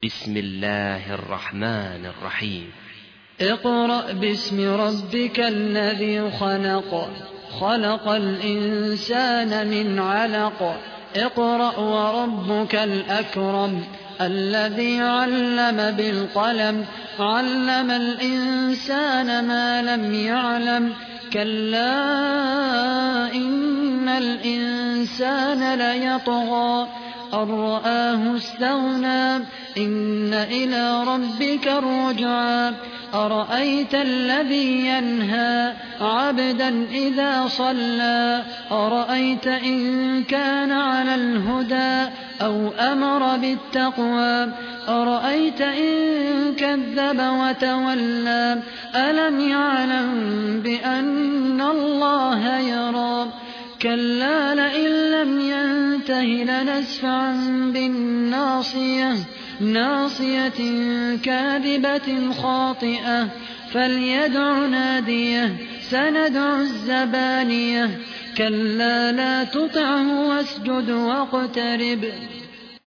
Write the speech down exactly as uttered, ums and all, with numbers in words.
بسم الله الرحمن الرحيم. اقرأ باسم ربك الذي خلق خلق الإنسان من علق اقرأ وربك الأكرم الذي علم بالقلم علم الإنسان ما لم يعلم كلا إن الإنسان ليطغى أن رآه استغنى إن إلى ربك الرجعى أرأيت الذي ينهى عبدا إذا صلى أرأيت إن كان على الهدى أو أمر بالتقوى أرأيت إن كذب وتولى ألم يعلم بأن الله يرى كلا لئن لم ينته لنسفعا بالناصية ناصية كاذبة خاطئة فليدع ناديه سندع الزبانية كلا لا تطعه واسجد واقترب